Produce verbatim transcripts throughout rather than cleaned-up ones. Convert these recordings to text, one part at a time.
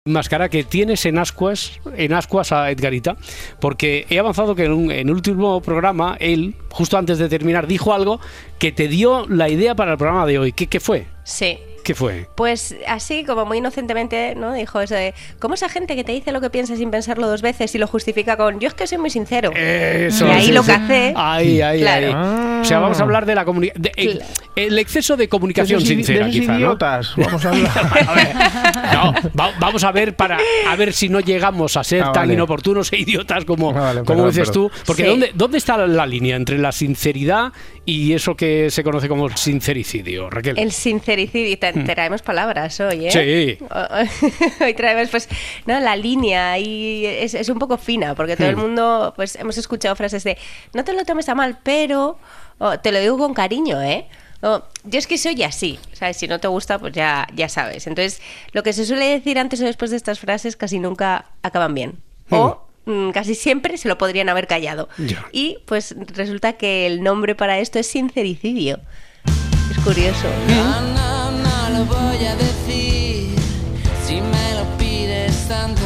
Máscara que tienes en ascuas, en ascuas a Edgarita, porque he avanzado que en, un, en el último programa, él, justo antes de terminar, dijo algo que te dio la idea para el programa de hoy. ¿Qué, qué fue? Sí. ¿Qué fue? Pues así, como muy inocentemente, ¿no? Dijo eso de, ¿cómo esa gente que te dice lo que piensa sin pensarlo dos veces y lo justifica con, yo es que soy muy sincero? Eso, y ahí sí, lo sí. que hace... Ahí, ahí, claro. ahí. Ah. O sea, vamos a hablar de la comunicación... El, el exceso de comunicación de esos, sincera, de esos quizá, idiotas. ¿no? Vamos a hablar. A ver, no, va, vamos a ver para a ver si no llegamos a ser ah, tan vale. inoportunos e idiotas como, ah, vale, como perdón, dices perdón. tú. Porque Sí. ¿dónde, ¿dónde está la línea entre la sinceridad y eso que se conoce como sincericidio, Raquel? El sincericidio, te, Hmm. traemos palabras hoy, ¿eh? Sí. Hoy traemos, pues, no, la línea y es, es un poco fina, porque todo Hmm. el mundo, pues, hemos escuchado frases de, no te lo tomes a mal, pero oh, te lo digo con cariño, ¿eh? Oh, yo es que soy así, ¿sabes? Si no te gusta, pues ya, ya sabes. Entonces, lo que se suele decir antes o después de estas frases casi nunca acaban bien. O mm, casi siempre se lo podrían haber callado. Ya. Y pues resulta que el nombre para esto es sincericidio. Es curioso. No, no, no lo voy a decir si me lo pides tanto.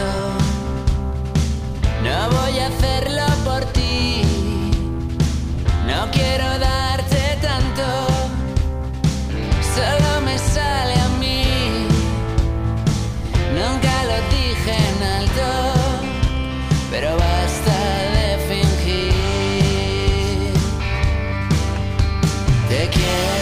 No voy a hacerlo por ti. No quiero darte tanto. Solo me sale a mí. Nunca lo dije en alto, pero basta de fingir. Te quiero.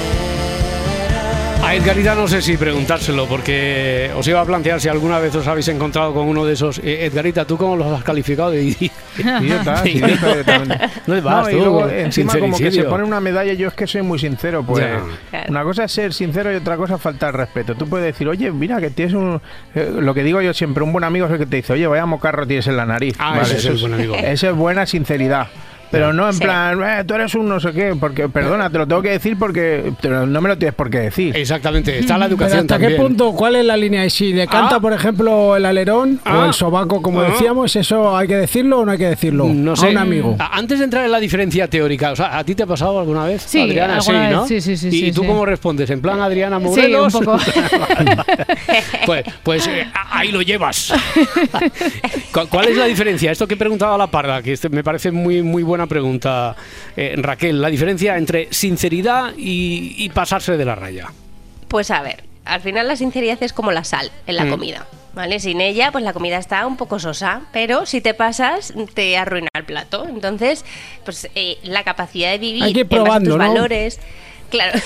A Edgarita no sé si preguntárselo, porque os iba a plantear si alguna vez os habéis encontrado con uno de esos. Eh, Edgarita, ¿tú cómo los has calificado? De Idiota, Sí. idiota también. No vas No, tú, y luego encima como que se sincericidio. pone una medalla, yo es que soy muy sincero, pues Ya. Claro. una cosa es ser sincero y otra cosa es faltar respeto. Tú puedes decir, oye, mira que tienes un... eh, lo que digo yo siempre, un buen amigo es el que te dice, oye, vaya mocarro tienes en la nariz. Ah, ese es el buen amigo. Eso es buena sinceridad. Pero no en Sí. plan, eh, tú eres un no sé qué, porque, perdona, te lo tengo que decir porque te lo- no me lo tienes por qué decir. Exactamente, está la Pero educación ¿hasta también. qué punto, cuál es la línea? Y si le canta, Ah. por ejemplo, el alerón Ah. o el sobaco, como Ah. decíamos, ¿eso hay que decirlo o no hay que decirlo? No sé. A un amigo. A- Antes de entrar en la diferencia teórica, o sea, ¿a ti te ha pasado alguna vez? Sí, Adriana, alguna sí, vez, ¿no? sí, sí, sí, ¿Y sí, tú sí. cómo respondes? ¿En plan Adriana Sí, Morelos? un poco. pues pues eh, ahí lo llevas. ¿Cu- ¿Cuál es la diferencia? Esto que he preguntado a la parda, que este me parece muy, muy buena pregunta, eh, Raquel, la diferencia entre sinceridad y, y pasarse de la raya. Pues a ver, al final la sinceridad es como la sal en la Mm. comida, ¿vale? Sin ella, pues la comida está un poco sosa, pero si te pasas, te arruina el plato. Entonces, pues eh, la capacidad de vivir Hay que ir en base a probando, tus ¿no? valores... Claro,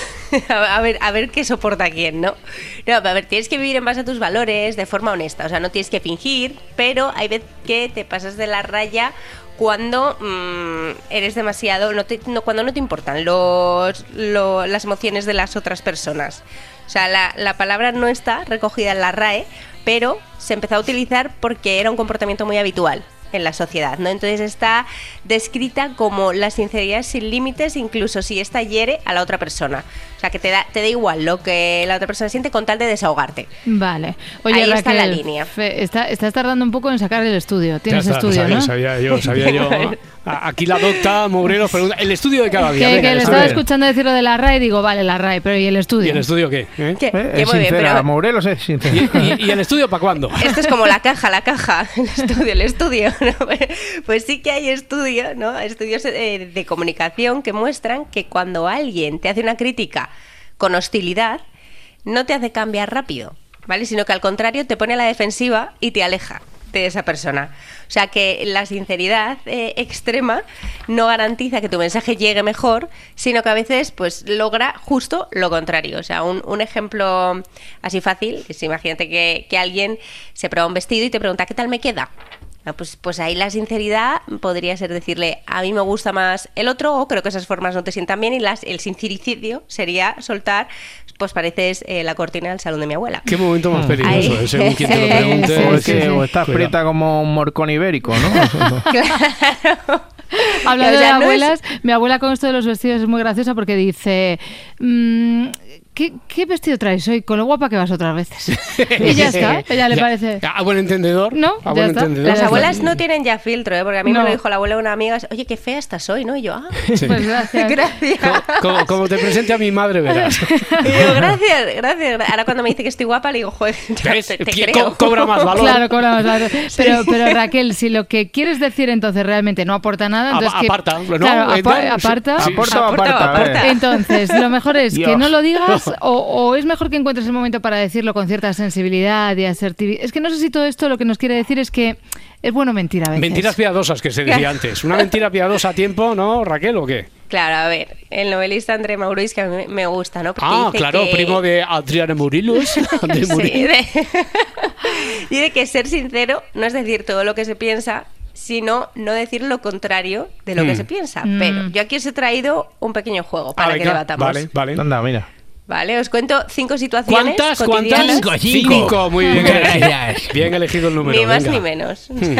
a ver, a ver qué soporta quién, ¿no? No, a ver, tienes que vivir en base a tus valores de forma honesta, o sea, no tienes que fingir, pero hay veces que te pasas de la raya cuando mmm, eres demasiado, no te, no, cuando no te importan los, lo- las emociones de las otras personas. O sea, la, la palabra no está recogida en la R A E, pero se empezó a utilizar porque era un comportamiento muy habitual en la sociedad, ¿no? Entonces está descrita como la sinceridad sin límites, incluso si esta hiere a la otra persona. O sea, que te da, te da igual lo que la otra persona siente con tal de desahogarte. Vale. Oye, Ahí está Raquel, la línea. Fe- está- estás tardando un poco en sacar el estudio. Tienes Ya está, estudio, sabía, ¿no? Sabía yo, sabía yo. A- Aquí la docta Morelos pregunta, el estudio de cada día. Que, venga, que el le estudio. estaba escuchando decir lo de la R A E y digo, vale, la R A E, pero ¿y el estudio? ¿Y el estudio qué? ¿Eh? Que, Eh, que es muy bien, sincera, pero Morelos es sincera. ¿Y, y, y el estudio para cuándo? esto es como la caja, la caja, el estudio, el estudio, ¿no? Pues sí que hay estudios, ¿no? Estudios eh, de comunicación que muestran que cuando alguien te hace una crítica con hostilidad, no te hace cambiar rápido, ¿vale? Sino que al contrario te pone a la defensiva y te aleja de esa persona. O sea que la sinceridad eh, extrema no garantiza que tu mensaje llegue mejor, sino que a veces pues logra justo lo contrario. O sea, un, un ejemplo así fácil es imagínate que, que alguien se prueba un vestido y te pregunta ¿qué tal me queda? Ah, Pues, pues ahí la sinceridad podría ser decirle a mí me gusta más el otro o creo que esas formas no te sientan bien y las, el sincericidio sería soltar pues pareces eh, la cortina del salón de mi abuela. Qué momento más peligroso, Ahí. eh, según quien te lo Sí, pregunte. sí, o, es sí, que, sí. o estás Cuidado. prieta como un morcón ibérico, ¿no? Claro. Hablando O sea, de no es- abuelas, mi abuela con esto de los vestidos es muy graciosa porque dice, mm, ¿qué, ¿qué vestido traes hoy? Con lo guapa que vas otras veces. Y ya está, ella le Ya, parece... A buen entendedor. No, a ya buen está. entendedor. Las Ya abuelas está. no tienen ya filtro, ¿eh? Porque a mí No. me lo dijo la abuela de una amiga, oye, qué fea estás hoy, ¿no? Y yo, ah, Sí. Pues gracias. gracias. Como, como te presente a mi madre, verás. Y yo, gracias, gracias. Ahora cuando me dice que estoy guapa, le digo, joder, ya ¿Ves? te, te Co- creo. cobra más valor. Claro, cobra más valor. Pero, pero Raquel, si lo que quieres decir entonces realmente no aporta nada, entonces Apa- que- aparta, ¿no? Claro, Eh, apa- no, aparta. sí, ¿Aporta o Aporta o aparta? aparta. Eh. Entonces, lo mejor es que Dios. no lo digas o, o es mejor que encuentres el momento para decirlo con cierta sensibilidad y asertividad. Es que no sé si todo esto lo que nos quiere decir es que es bueno mentir a veces. Mentiras piadosas, que se decía antes. ¿Una mentira piadosa a tiempo, no, Raquel, o qué? Claro, a ver, el novelista André Maurice, que a mí me gusta, ¿no? Porque Ah, dice claro, que- primo de Adriana Murilos. de Sí, Muri- de- dice que ser sincero no es decir todo lo que se piensa, sino no decir lo contrario de lo que Mm. se piensa. Mm. Pero yo aquí os he traído un pequeño juego Ah, para que venga, debatamos. Vale, vale. Anda, mira. Vale, os cuento cinco situaciones ¿Cuántas? cotidianas, ¿Cuántas? Cinco, cinco. Muy bien Muchas elegido. gracias. Bien elegido el número. ni más venga. ni menos. Hmm.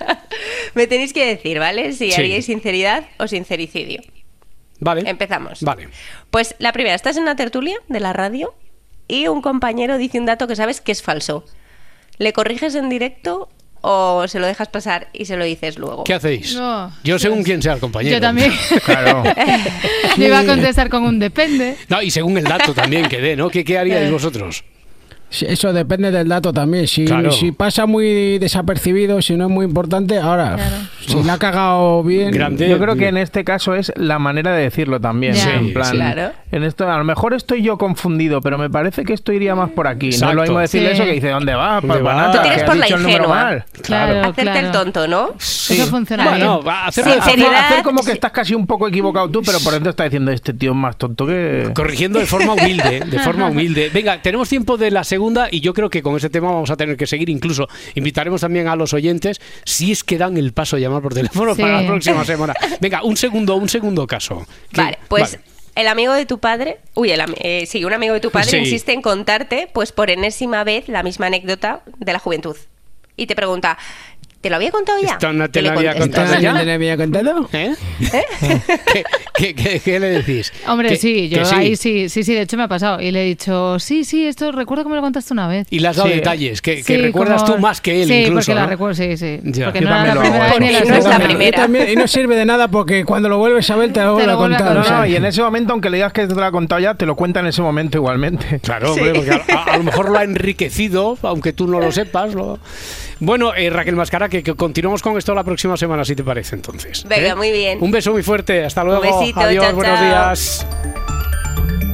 Me tenéis que decir, ¿vale? Si Sí. haríais sinceridad o sincericidio. Vale. Empezamos. Vale. Pues la primera, estás en una tertulia de la radio y un compañero dice un dato que sabes que es falso. ¿Le corriges en directo o se lo dejas pasar y se lo dices luego? ¿Qué hacéis? No. Yo según quién sea el compañero. Yo también. Claro. Le iba a contestar con un depende. No, y según el dato también que dé, ¿no? ¿Qué, qué haríais Eh. vosotros? Sí, eso depende del dato también. Si, Claro. si pasa muy desapercibido, si no es muy importante, ahora, Claro. si la ha cagado bien. Grande. Yo creo que en este caso es la manera de decirlo también. Ya. Sí, en plan, sí. Claro. en esto, a lo mejor estoy yo confundido, pero me parece que esto iría más por aquí. No Exacto. es lo mismo decirle Sí. eso que dice, ¿dónde va? ¿Dónde Pues, va? banata, Tú tienes que por has la dicho el número ingenua. mal. Claro, Hacerte claro. el tonto, ¿no? Eso funciona Bueno, bien. va a hacerlo Sinceridad. Hacer como que estás casi un poco equivocado tú, pero por dentro estás diciendo, este tío es más tonto que... corrigiendo de forma humilde, de forma humilde. Venga, tenemos tiempo de la segunda y yo creo que con ese tema vamos a tener que seguir. Incluso invitaremos también a los oyentes, si es que dan el paso a llamar por teléfono Sí. para la próxima semana. Venga, un segundo, un segundo caso. ¿Qué? Vale, pues Vale. el amigo de tu padre, uy, el, am- eh, sí, un amigo de tu padre Sí. insiste en contarte, pues por enésima vez, la misma anécdota de la juventud. Y te pregunta, ¿te lo había contado ya? Esto no te ¿Qué lo le había contestas? contado ya. ¿No le había contado? ¿Eh? ¿Qué, qué, qué- qué le decís? Hombre, Que- sí, yo que sí. ahí sí, sí, sí, de hecho me ha pasado. Y le he dicho, sí, sí, esto recuerdo que me lo contaste una vez. Y le has dado Sí. detalles que, que Sí, recuerdas como- tú más que él sí, incluso, porque la ¿no? recuerdo, sí, sí. Ya. Porque Yo no era también la lo primera hago. vez ni la Porque no es la segunda. primera. Yo también, y no sirve de nada porque cuando lo vuelves a ver te lo vuelve a vuelve a contar. contar. o sea. No, y en ese momento, aunque le digas que te lo ha contado ya, te lo cuenta en ese momento igualmente. Claro, hombre, porque a, a- a lo mejor lo ha enriquecido, aunque tú no lo sepas. lo- Bueno, eh, Raquel Mascara, que, que continuamos con esto la próxima semana, si te parece, entonces. Venga, ¿eh? muy bien. Un beso muy fuerte, hasta luego. besito, Adiós, chao, buenos chao. días.